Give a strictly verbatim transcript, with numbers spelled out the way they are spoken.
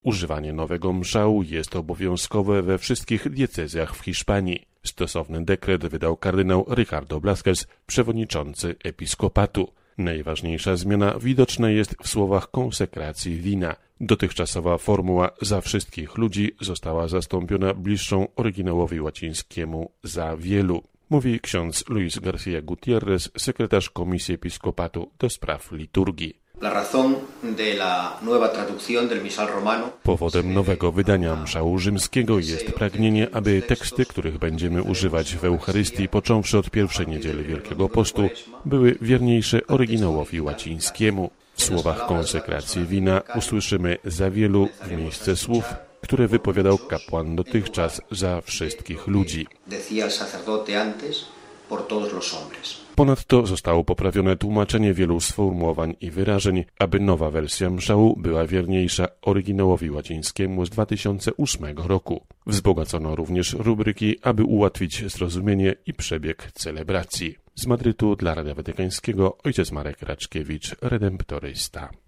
Używanie nowego mszału jest obowiązkowe we wszystkich diecezjach w Hiszpanii. Stosowny dekret wydał kardynał Ricardo Blasquez, przewodniczący episkopatu. Najważniejsza zmiana widoczna jest w słowach konsekracji wina. Dotychczasowa formuła za wszystkich ludzi została zastąpiona bliższą oryginałowi łacińskiemu za wielu. Mówi ksiądz Luis García Gutiérrez, sekretarz Komisji Episkopatu do spraw liturgii. Powodem nowego wydania mszału rzymskiego jest pragnienie, aby teksty, których będziemy używać w Eucharystii, począwszy od pierwszej niedzieli Wielkiego Postu, były wierniejsze oryginałowi łacińskiemu. W słowach konsekracji wina usłyszymy za wielu w miejsce słów, które wypowiadał kapłan dotychczas za wszystkich ludzi. Ponadto zostało poprawione tłumaczenie wielu sformułowań i wyrażeń, aby nowa wersja mszału była wierniejsza oryginałowi łacińskiemu z dwa tysiące ósmego roku. Wzbogacono również rubryki, aby ułatwić zrozumienie i przebieg celebracji. Z Madrytu dla Radia Watykańskiego ojciec Marek Raczkiewicz, redemptorysta.